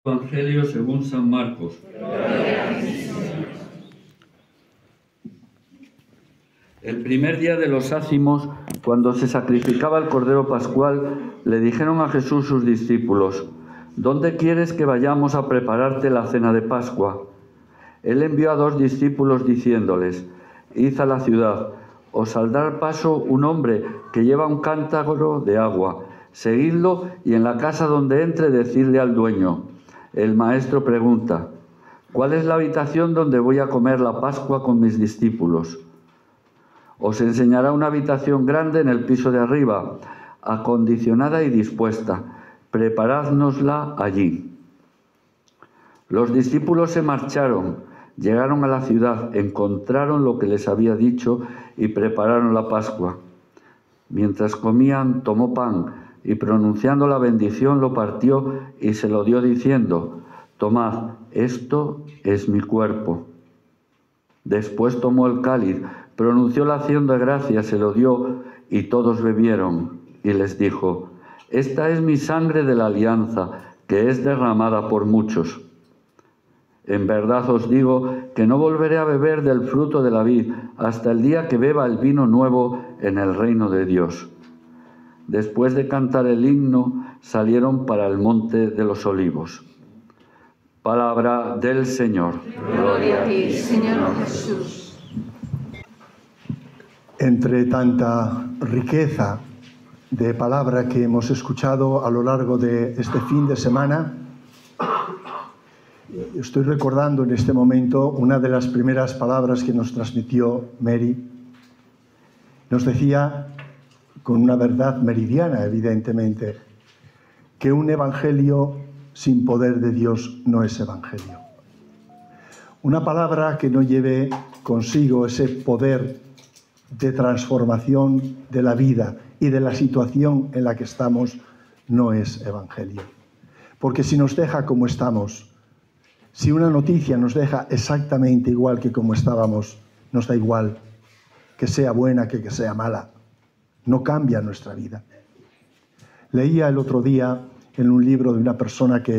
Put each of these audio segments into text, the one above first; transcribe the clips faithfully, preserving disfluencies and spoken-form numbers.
Evangelio según San Marcos. El primer día de los ácimos, cuando se sacrificaba el Cordero Pascual, le dijeron a Jesús sus discípulos: ¿Dónde quieres que vayamos a prepararte la cena de Pascua? Él envió a dos discípulos diciéndoles: Id a la ciudad, os saldrá al paso un hombre que lleva un cántaro de agua. Seguidlo y en la casa donde entre decidle al dueño: el maestro pregunta: ¿cuál es la habitación donde voy a comer la Pascua con mis discípulos? Os enseñará una habitación grande en el piso de arriba, acondicionada y dispuesta. Preparádnosla allí. Los discípulos se marcharon, llegaron a la ciudad, encontraron lo que les había dicho y prepararon la Pascua. Mientras comían, tomó pan y pronunciando la bendición lo partió y se lo dio diciendo: Tomad, esto es mi cuerpo. Después tomó el cáliz, pronunció la acción de gracias, se lo dio y todos bebieron. Y les dijo: Esta es mi sangre de la alianza, que es derramada por muchos. En verdad os digo que no volveré a beber del fruto de la vid hasta el día que beba el vino nuevo en el reino de Dios. Después de cantar el himno, salieron para el monte de los olivos. Palabra del Señor. Gloria a ti, Señor Jesús. Entre tanta riqueza de palabra que hemos escuchado a lo largo de este fin de semana, estoy recordando en este momento una de las primeras palabras que nos transmitió Mary. Nos decía, con una verdad meridiana, evidentemente, que un evangelio sin poder de Dios no es evangelio. Una palabra que no lleve consigo ese poder de transformación de la vida y de la situación en la que estamos no es evangelio. Porque si nos deja como estamos, si una noticia nos deja exactamente igual que como estábamos, nos da igual que sea buena que que sea mala. No cambia nuestra vida. Leía el otro día en un libro de una persona que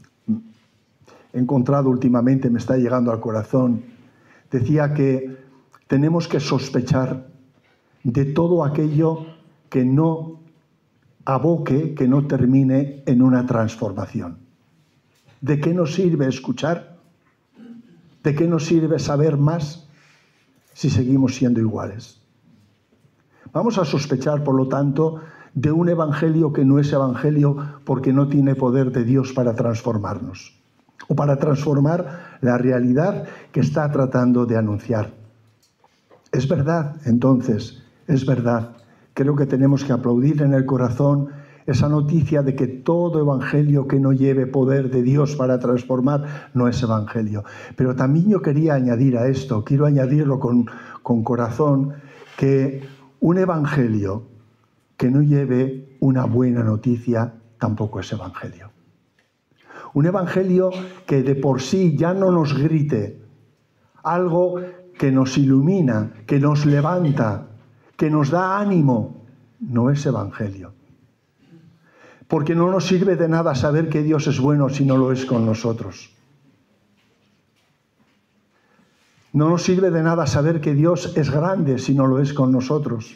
he encontrado últimamente, me está llegando al corazón, decía que tenemos que sospechar de todo aquello que no aboque, que no termine en una transformación. ¿De qué nos sirve escuchar? ¿De qué nos sirve saber más si seguimos siendo iguales? Vamos a sospechar, por lo tanto, de un evangelio que no es evangelio porque no tiene poder de Dios para transformarnos o para transformar la realidad que está tratando de anunciar. Es verdad, entonces, es verdad. Creo que tenemos que aplaudir en el corazón esa noticia de que todo evangelio que no lleve poder de Dios para transformar no es evangelio. Pero también yo quería añadir a esto, quiero añadirlo con, con corazón, que un evangelio que no lleve una buena noticia tampoco es evangelio. Un evangelio que de por sí ya no nos grite algo que nos ilumina, que nos levanta, que nos da ánimo, no es evangelio. Porque no nos sirve de nada saber que Dios es bueno si no lo es con nosotros. No nos sirve de nada saber que Dios es grande si no lo es con nosotros.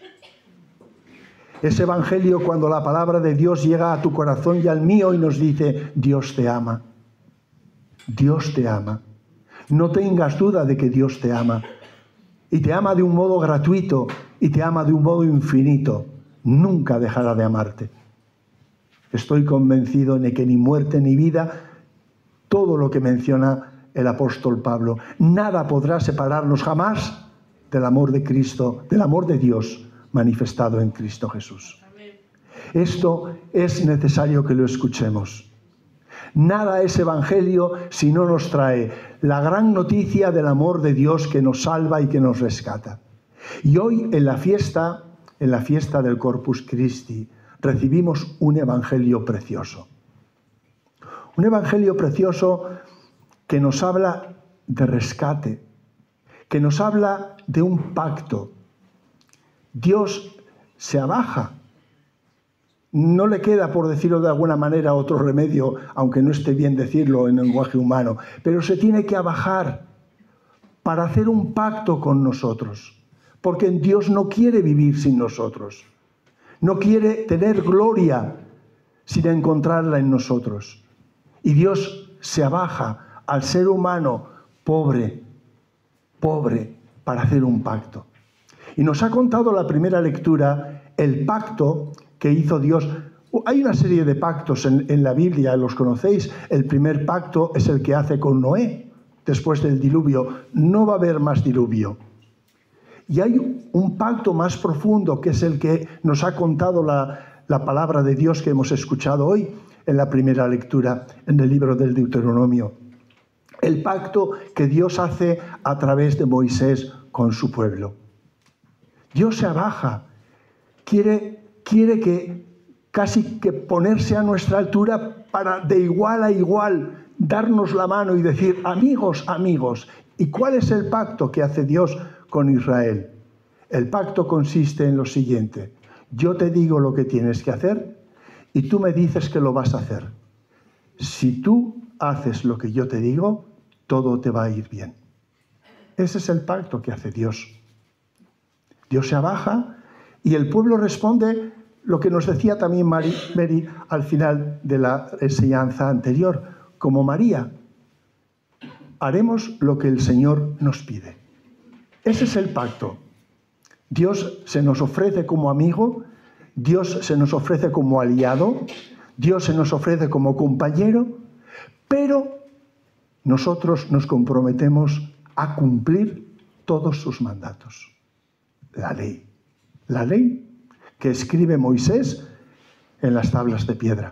Es evangelio cuando la palabra de Dios llega a tu corazón y al mío y nos dice: Dios te ama. Dios te ama. No tengas duda de que Dios te ama. Y te ama de un modo gratuito y te ama de un modo infinito. Nunca dejará de amarte. Estoy convencido de que ni muerte ni vida, todo lo que menciona el apóstol Pablo, nada podrá separarnos jamás del amor de Cristo, del amor de Dios manifestado en Cristo Jesús. Amén. Esto es necesario que lo escuchemos. Nada es evangelio si no nos trae la gran noticia del amor de Dios que nos salva y que nos rescata. Y hoy en la fiesta, en la fiesta del Corpus Christi, recibimos un evangelio precioso. Un evangelio precioso que nos habla de rescate, que nos habla de un pacto. Dios se abaja No le queda, por decirlo de alguna manera, otro remedio, aunque no esté bien decirlo en lenguaje humano, pero se tiene que abajar para hacer un pacto con nosotros, porque Dios no quiere vivir sin nosotros, no quiere tener gloria sin encontrarla en nosotros. Y Dios se abaja al ser humano pobre, pobre, para hacer un pacto. Y nos ha contado la primera lectura el pacto que hizo Dios. Hay una serie de pactos en, en la Biblia, los conocéis. El primer pacto es el que hace con Noé, después del diluvio. No va a haber más diluvio. Y hay un pacto más profundo, que es el que nos ha contado la, la palabra de Dios que hemos escuchado hoy en la primera lectura, en el libro del Deuteronomio. El pacto que Dios hace a través de Moisés con su pueblo. Dios se abaja, quiere, quiere que casi que ponerse a nuestra altura para de igual a igual darnos la mano y decir, amigos, amigos. ¿Y cuál es el pacto que hace Dios con Israel? El pacto consiste en lo siguiente: yo te digo lo que tienes que hacer y tú me dices que lo vas a hacer. Si tú haces lo que yo te digo, todo te va a ir bien. Ese es el pacto que hace Dios. Dios se abaja y el pueblo responde lo que nos decía también Mary, Mary al final de la enseñanza anterior, como María. Haremos lo que el Señor nos pide. Ese es el pacto. Dios se nos ofrece como amigo, Dios se nos ofrece como aliado, Dios se nos ofrece como compañero, pero nosotros nos comprometemos a cumplir todos sus mandatos. La ley. La ley que escribe Moisés en las tablas de piedra.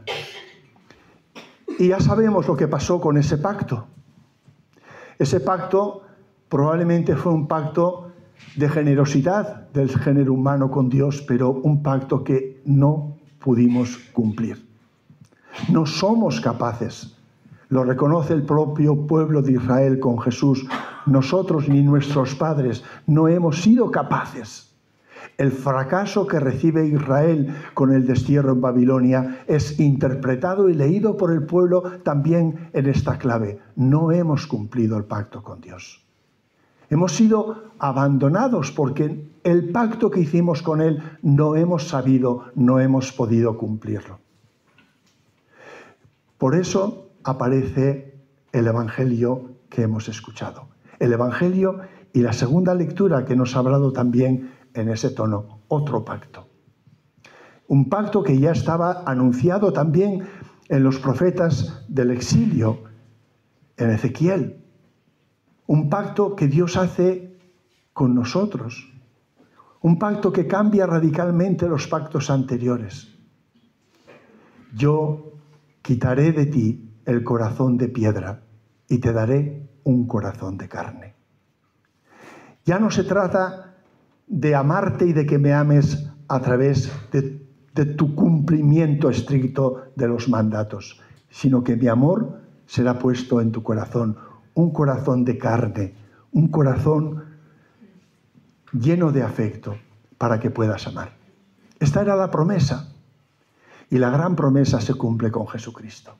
Y ya sabemos lo que pasó con ese pacto. Ese pacto probablemente fue un pacto de generosidad del género humano con Dios, pero un pacto que no pudimos cumplir. No somos capaces. Lo reconoce el propio pueblo de Israel con Jesús. Nosotros ni nuestros padres no hemos sido capaces. El fracaso que recibe Israel con el destierro en Babilonia es interpretado y leído por el pueblo también en esta clave. No hemos cumplido el pacto con Dios. Hemos sido abandonados porque el pacto que hicimos con Él no hemos sabido, no hemos podido cumplirlo. Por eso aparece el Evangelio que hemos escuchado. El Evangelio y la segunda lectura que nos ha hablado también en ese tono, otro pacto. Un pacto que ya estaba anunciado también en los profetas del exilio, en Ezequiel. Un pacto que Dios hace con nosotros. Un pacto que cambia radicalmente los pactos anteriores. Yo quitaré de ti el corazón de piedra y te daré un corazón de carne. Ya no se trata de amarte y de que me ames a través de, de tu cumplimiento estricto de los mandatos, sino que mi amor será puesto en tu corazón, un corazón de carne, un corazón lleno de afecto para que puedas amar. Esta era la promesa, y la gran promesa se cumple con Jesucristo.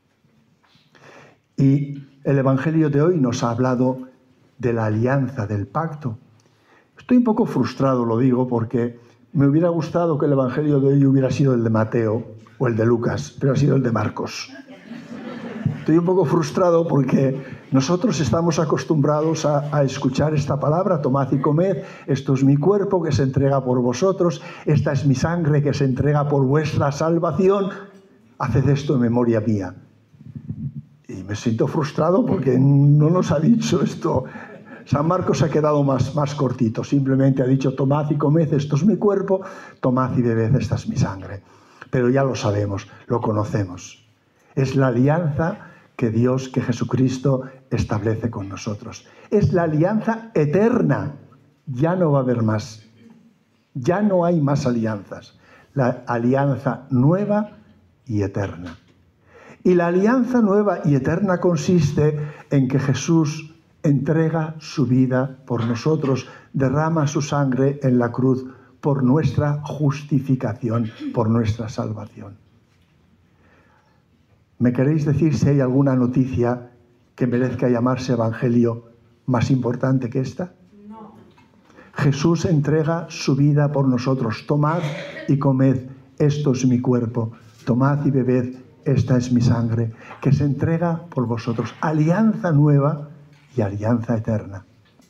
Y el Evangelio de hoy nos ha hablado de la alianza, del pacto. Estoy un poco frustrado, lo digo, porque me hubiera gustado que el Evangelio de hoy hubiera sido el de Mateo o el de Lucas, pero ha sido el de Marcos. Estoy un poco frustrado porque nosotros estamos acostumbrados a, a escuchar esta palabra: tomad y comed, esto es mi cuerpo que se entrega por vosotros, esta es mi sangre que se entrega por vuestra salvación, haced esto en memoria mía. Y me siento frustrado porque no nos ha dicho esto. San Marcos ha quedado más, más cortito, simplemente ha dicho: tomad y comed, esto es mi cuerpo, tomad y bebed, esta es mi sangre. Pero ya lo sabemos, lo conocemos. Es la alianza que Dios, que Jesucristo establece con nosotros. Es la alianza eterna. Ya no va a haber más. Ya no hay más alianzas. La alianza nueva y eterna. Y la alianza nueva y eterna consiste en que Jesús entrega su vida por nosotros, derrama su sangre en la cruz por nuestra justificación, por nuestra salvación. ¿Me queréis decir si hay alguna noticia que merezca llamarse evangelio más importante que esta? No. Jesús entrega su vida por nosotros. Tomad y comed, esto es mi cuerpo. Tomad y bebed, esta es mi sangre, que se entrega por vosotros. Alianza nueva y alianza eterna.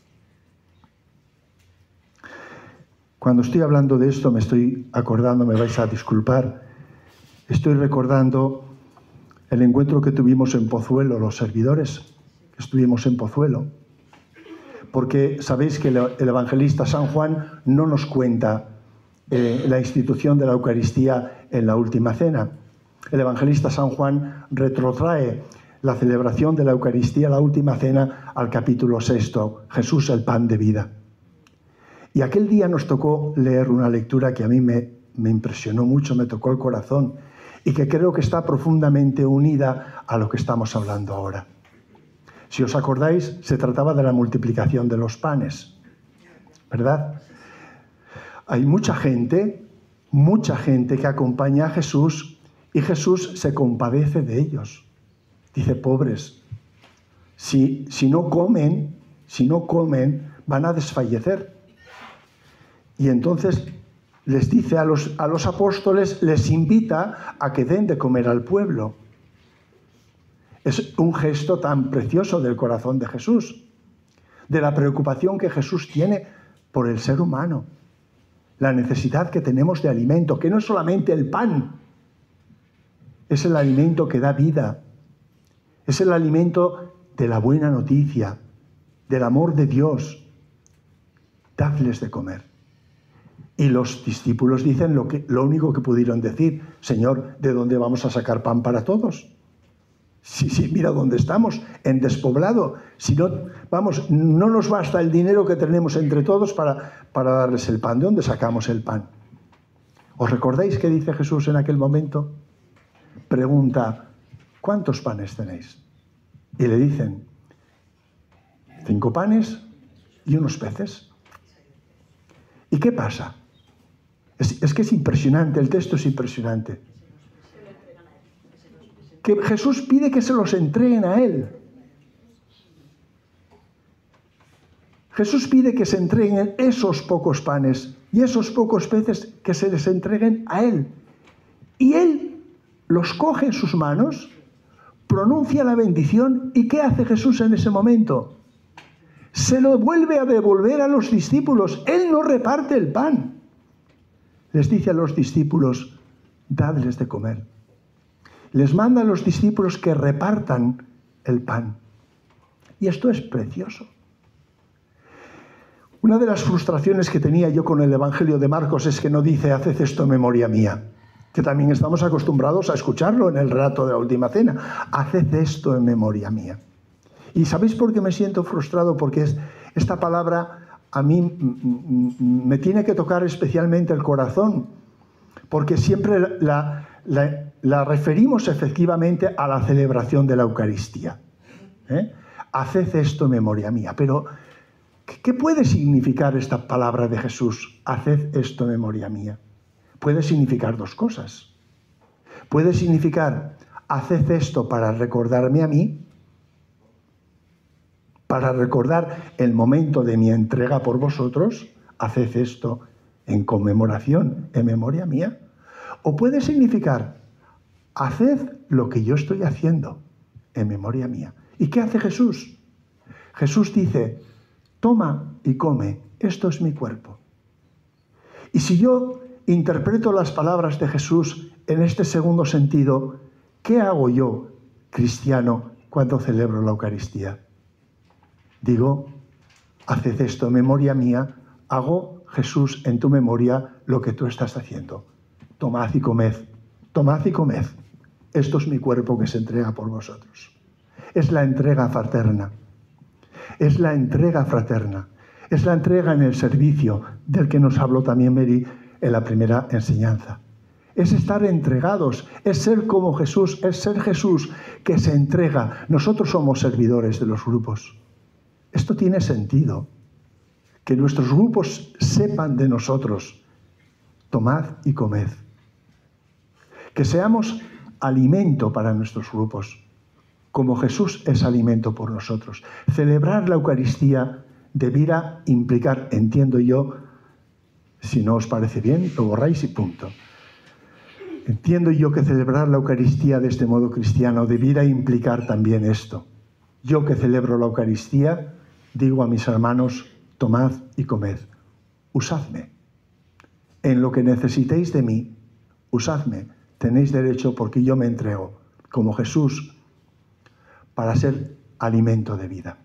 Cuando estoy hablando de esto me estoy acordando, me vais a disculpar, estoy recordando el encuentro que tuvimos en Pozuelo, los servidores, que estuvimos en Pozuelo. Porque sabéis que el evangelista San Juan no nos cuenta eh, la institución de la Eucaristía en la última cena. El evangelista San Juan retrotrae la celebración de la Eucaristía, la última cena, al capítulo sexto, Jesús el pan de vida. Y aquel día nos tocó leer una lectura que a mí me, me impresionó mucho, me tocó el corazón, y que creo que está profundamente unida a lo que estamos hablando ahora. Si os acordáis, se trataba de la multiplicación de los panes, ¿verdad? Hay mucha gente, mucha gente que acompaña a Jesús y Jesús se compadece de ellos. Dice, pobres, si, si no comen, si no comen, van a desfallecer. Y entonces les dice a los, a los apóstoles, les invita a que den de comer al pueblo. Es un gesto tan precioso del corazón de Jesús, de la preocupación que Jesús tiene por el ser humano, la necesidad que tenemos de alimento, que no es solamente el pan, es el alimento que da vida, es el alimento de la buena noticia, del amor de Dios. Dadles de comer. Y los discípulos dicen lo, que, lo único que pudieron decir, Señor, ¿de dónde vamos a sacar pan para todos? Sí, sí, mira dónde estamos, en despoblado. Si no, vamos, no nos basta el dinero que tenemos entre todos para, para darles el pan. ¿De dónde sacamos el pan? ¿Os recordáis qué dice Jesús en aquel momento? Pregunta, ¿cuántos panes tenéis? Y le dicen, cinco panes y unos peces. ¿Y qué pasa? Es, es que es impresionante, el texto es impresionante. Que Jesús pide que se los entreguen a Él. Jesús pide que se entreguen esos pocos panes y esos pocos peces, que se les entreguen a Él. Y Él los coge en sus manos, pronuncia la bendición, ¿y qué hace Jesús en ese momento? Se lo vuelve a devolver a los discípulos. Él no reparte el pan. Les dice a los discípulos, dadles de comer. Les manda a los discípulos que repartan el pan. Y esto es precioso. Una de las frustraciones que tenía yo con el Evangelio de Marcos es que no dice, haced esto en memoria mía, que también estamos acostumbrados a escucharlo en el relato de la última cena. Haced esto en memoria mía. ¿Y sabéis por qué me siento frustrado? Porque es, esta palabra a mí me tiene que tocar especialmente el corazón, porque siempre la, la, la referimos efectivamente a la celebración de la Eucaristía. ¿Eh? Haced esto en memoria mía. Pero, ¿qué puede significar esta palabra de Jesús? Haced esto en memoria mía. Puede significar dos cosas. Puede significar, haced esto para recordarme a mí, para recordar el momento de mi entrega por vosotros, haced esto en conmemoración, en memoria mía. O puede significar, haced lo que yo estoy haciendo en memoria mía. ¿Y qué hace Jesús? Jesús dice, toma y come, esto es mi cuerpo. Y si yo interpreto las palabras de Jesús en este segundo sentido, ¿qué hago yo, cristiano, cuando celebro la Eucaristía? Digo, haced esto en memoria mía, hago, Jesús, en tu memoria lo que tú estás haciendo. Tomad y comed, tomad y comed. Esto es mi cuerpo que se entrega por vosotros. Es la entrega fraterna. Es la entrega fraterna. Es la entrega en el servicio del que nos habló también Mary en la primera enseñanza. Es estar entregados, es ser como Jesús, es ser Jesús que se entrega. Nosotros somos servidores de los grupos. Esto tiene sentido. Que nuestros grupos sepan de nosotros tomad y comed. Que seamos alimento para nuestros grupos, como Jesús es alimento por nosotros. Celebrar la Eucaristía debiera implicar, entiendo yo, si no os parece bien, lo borráis y punto. Entiendo yo que celebrar la Eucaristía de este modo cristiano debiera implicar también esto. Yo que celebro la Eucaristía, digo a mis hermanos, tomad y comed, usadme. En lo que necesitéis de mí, usadme. Tenéis derecho porque yo me entrego, como Jesús, para ser alimento de vida.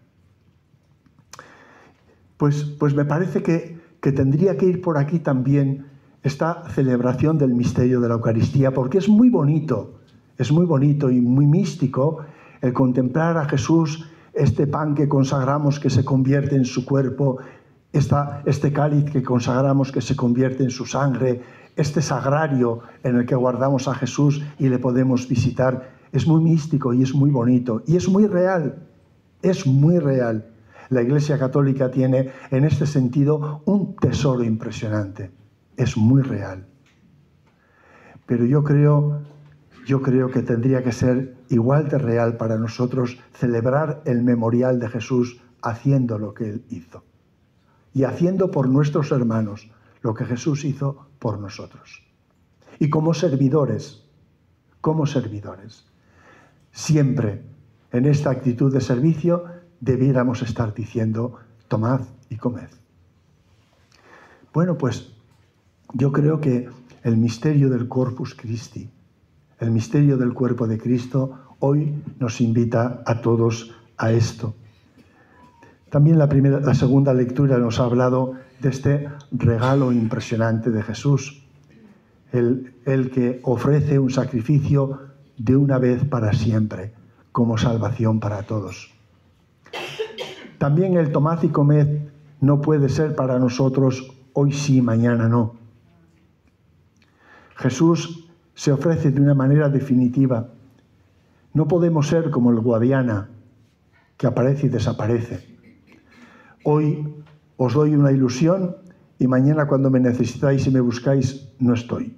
Pues, pues me parece que, que tendría que ir por aquí también esta celebración del misterio de la Eucaristía, porque es muy bonito, es muy bonito y muy místico el contemplar a Jesús, este pan que consagramos que se convierte en su cuerpo, esta, este cáliz que consagramos que se convierte en su sangre, este sagrario en el que guardamos a Jesús y le podemos visitar. Es muy místico y es muy bonito y es muy real, es muy real. La Iglesia Católica tiene en este sentido un tesoro impresionante, es muy real. Pero yo creo, yo creo que tendría que ser igual de real para nosotros celebrar el memorial de Jesús haciendo lo que Él hizo y haciendo por nuestros hermanos lo que Jesús hizo por nosotros. Y como servidores, como servidores, siempre en esta actitud de servicio debiéramos estar diciendo, tomad y comed. Bueno, pues yo creo que el misterio del Corpus Christi, el misterio del cuerpo de Cristo, hoy nos invita a todos a esto. También la, primera, la segunda lectura nos ha hablado de este regalo impresionante de Jesús, el, el que ofrece un sacrificio de una vez para siempre, como salvación para todos. También el tomad y comed no puede ser para nosotros hoy sí, mañana no. Jesús se ofrece de una manera definitiva. No podemos ser como el Guadiana, que aparece y desaparece. Hoy os doy una ilusión y mañana cuando me necesitáis y me buscáis, no estoy.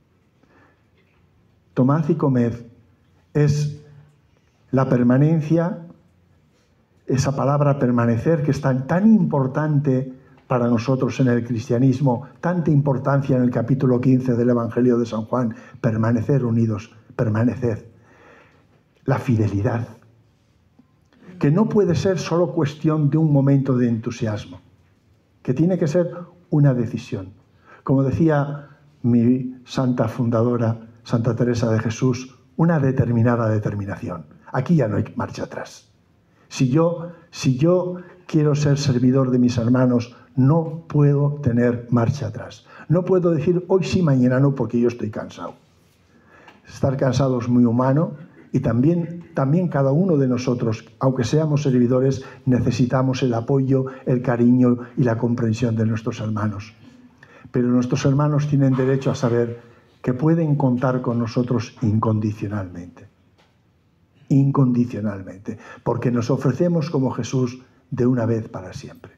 Tomad y comed es la permanencia, esa palabra permanecer que es tan, tan importante para nosotros en el cristianismo, tanta importancia en el capítulo quince del Evangelio de San Juan, permanecer unidos, permaneced. La fidelidad, que no puede ser solo cuestión de un momento de entusiasmo, que tiene que ser una decisión. Como decía mi santa fundadora, Santa Teresa de Jesús, una determinada determinación. Aquí ya no hay marcha atrás. Si yo, si yo quiero ser servidor de mis hermanos, no puedo tener marcha atrás. No puedo decir hoy sí, mañana no, porque yo estoy cansado. Estar cansado es muy humano y también, también cada uno de nosotros, aunque seamos servidores, necesitamos el apoyo, el cariño y la comprensión de nuestros hermanos. Pero nuestros hermanos tienen derecho a saber que pueden contar con nosotros incondicionalmente. Incondicionalmente, porque nos ofrecemos como Jesús de una vez para siempre.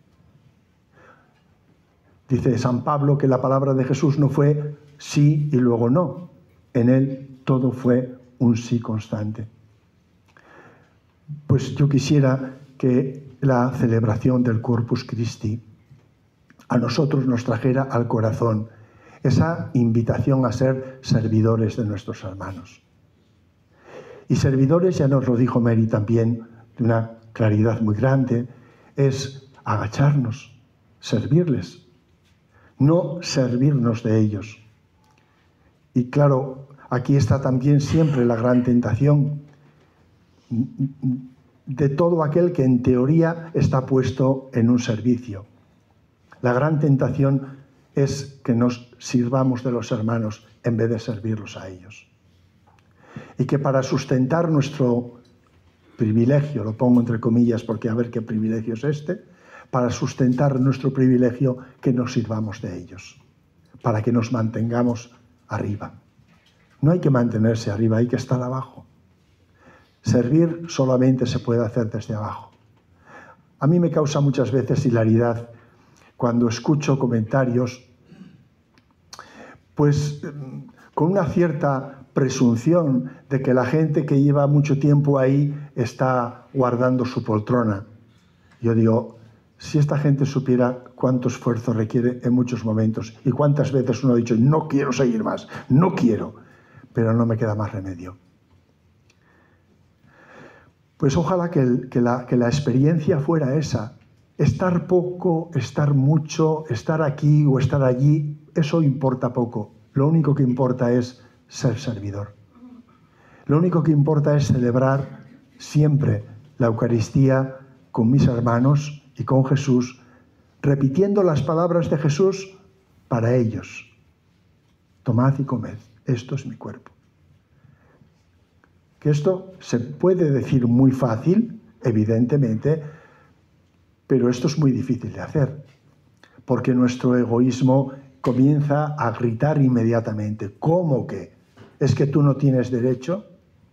Dice San Pablo que la palabra de Jesús no fue sí y luego no. En él todo fue un sí constante. Pues yo quisiera que la celebración del Corpus Christi a nosotros nos trajera al corazón esa invitación a ser servidores de nuestros hermanos. Y servidores, ya nos lo dijo Mary también, de una claridad muy grande, es agacharnos, servirles, no servirnos de ellos. Y claro, aquí está también siempre la gran tentación de todo aquel que en teoría está puesto en un servicio. La gran tentación es que nos sirvamos de los hermanos en vez de servirlos a ellos. Y que para sustentar nuestro privilegio, lo pongo entre comillas porque a ver qué privilegio es este, para sustentar nuestro privilegio que nos sirvamos de ellos, para que nos mantengamos arriba. No hay que mantenerse arriba, hay que estar abajo. Servir solamente se puede hacer desde abajo. A mí me causa muchas veces hilaridad cuando escucho comentarios pues con una cierta presunción de que la gente que lleva mucho tiempo ahí está guardando su poltrona. Yo digo, si esta gente supiera cuánto esfuerzo requiere en muchos momentos y cuántas veces uno ha dicho, no quiero seguir más, no quiero, pero no me queda más remedio. Pues ojalá que, el, que, la, que la experiencia fuera esa. Estar poco, estar mucho, estar aquí o estar allí, eso importa poco. Lo único que importa es ser servidor. Lo único que importa es celebrar siempre la Eucaristía con mis hermanos y con Jesús, repitiendo las palabras de Jesús para ellos. Tomad y comed, esto es mi cuerpo. Que esto se puede decir muy fácil, evidentemente, pero esto es muy difícil de hacer, porque nuestro egoísmo comienza a gritar inmediatamente. ¿Cómo que? ¿Es que tú no tienes derecho?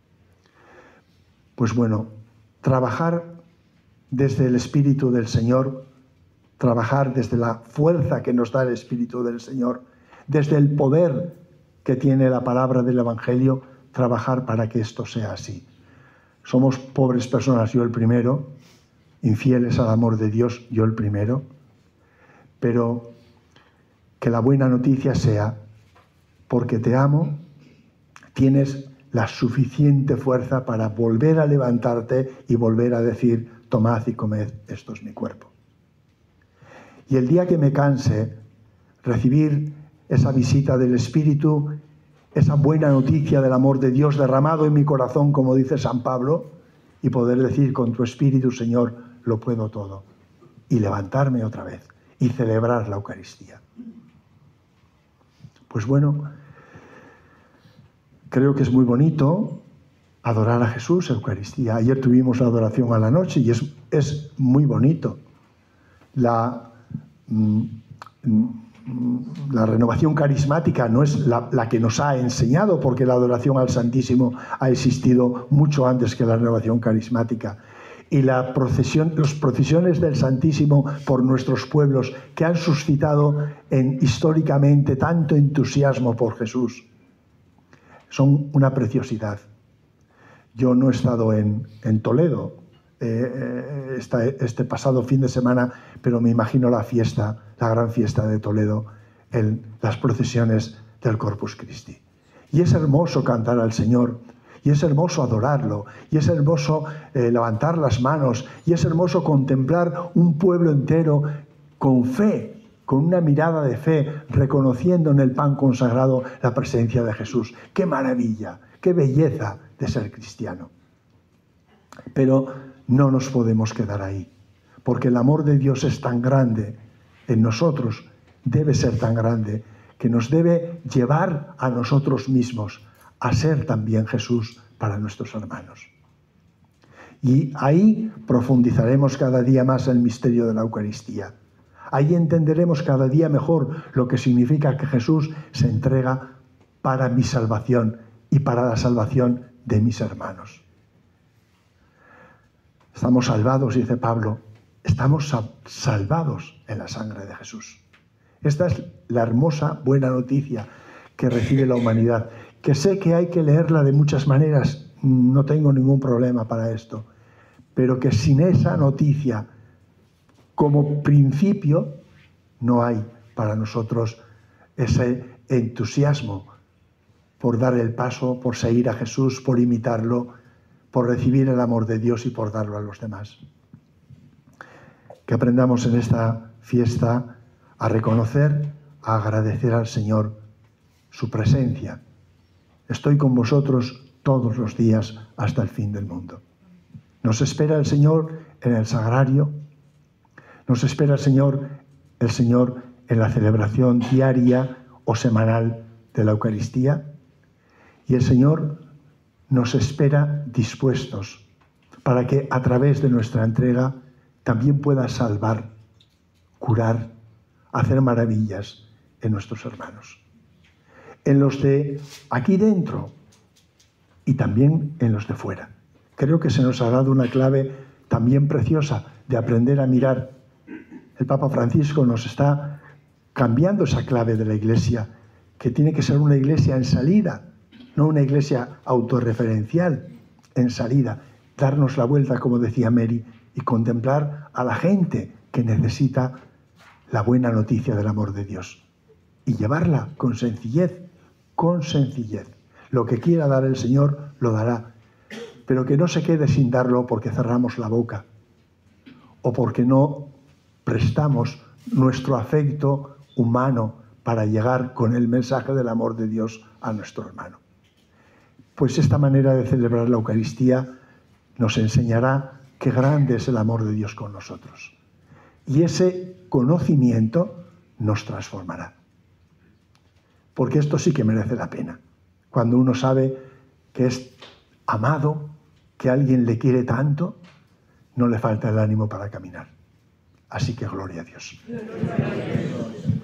Pues bueno, trabajar desde el Espíritu del Señor, trabajar desde la fuerza que nos da el Espíritu del Señor, desde el poder que tiene la palabra del Evangelio, trabajar para que esto sea así. Somos pobres personas, yo el primero, infieles al amor de Dios, yo el primero, pero que la buena noticia sea, porque te amo, tienes la suficiente fuerza para volver a levantarte y volver a decir, tomad y comed, esto es mi cuerpo. Y el día que me canse, recibir esa visita del Espíritu, esa buena noticia del amor de Dios derramado en mi corazón, como dice San Pablo, y poder decir con tu Espíritu, Señor, lo puedo todo, y levantarme otra vez y celebrar la Eucaristía. Pues bueno, creo que es muy bonito adorar a Jesús, Eucaristía. Ayer tuvimos la adoración a la noche y es, es muy bonito. La, mm, la renovación carismática no es la, la que nos ha enseñado, porque la adoración al Santísimo ha existido mucho antes que la renovación carismática. Y la procesión, las procesiones del Santísimo por nuestros pueblos, que han suscitado en, históricamente tanto entusiasmo por Jesús, son una preciosidad. Yo no he estado en, en Toledo eh, esta, este pasado fin de semana, pero me imagino la fiesta, la gran fiesta de Toledo, en las procesiones del Corpus Christi. Y es hermoso cantar al Señor, y es hermoso adorarlo, y es hermoso eh, levantar las manos, y es hermoso contemplar un pueblo entero con fe, con una mirada de fe, reconociendo en el pan consagrado la presencia de Jesús. ¡Qué maravilla! ¡Qué belleza de ser cristiano! Pero no nos podemos quedar ahí, porque el amor de Dios es tan grande en nosotros, debe ser tan grande, que nos debe llevar a nosotros mismos a ser también Jesús para nuestros hermanos. Y ahí profundizaremos cada día más el misterio de la Eucaristía. Ahí entenderemos cada día mejor lo que significa que Jesús se entrega para mi salvación y para la salvación de mis hermanos. Estamos salvados, dice Pablo, estamos salvados en la sangre de Jesús. Esta es la hermosa buena noticia que recibe la humanidad, que sé que hay que leerla de muchas maneras, no tengo ningún problema para esto, pero que sin esa noticia como principio no hay para nosotros ese entusiasmo por dar el paso, por seguir a Jesús, por imitarlo, por recibir el amor de Dios y por darlo a los demás. Que aprendamos en esta fiesta a reconocer, a agradecer al Señor su presencia. Estoy con vosotros todos los días hasta el fin del mundo. Nos espera el Señor en el sagrario, nos espera el Señor, el Señor en la celebración diaria o semanal de la Eucaristía, y el Señor nos espera dispuestos para que a través de nuestra entrega también pueda salvar, curar, hacer maravillas en nuestros hermanos. En los de aquí dentro y también en los de fuera. Creo que se nos ha dado una clave también preciosa de aprender a mirar. El Papa Francisco nos está cambiando esa clave de la Iglesia, que tiene que ser una iglesia en salida, no una iglesia autorreferencial, en salida. Darnos la vuelta, como decía Mary, y contemplar a la gente que necesita la buena noticia del amor de Dios. Y llevarla con sencillez, con sencillez. Lo que quiera dar el Señor, lo dará. Pero que no se quede sin darlo porque cerramos la boca o porque no prestamos nuestro afecto humano para llegar con el mensaje del amor de Dios a nuestro hermano. Pues esta manera de celebrar la Eucaristía nos enseñará qué grande es el amor de Dios con nosotros. Y ese conocimiento nos transformará. Porque esto sí que merece la pena. Cuando uno sabe que es amado, que alguien le quiere tanto, no le falta el ánimo para caminar. Así que gloria a Dios.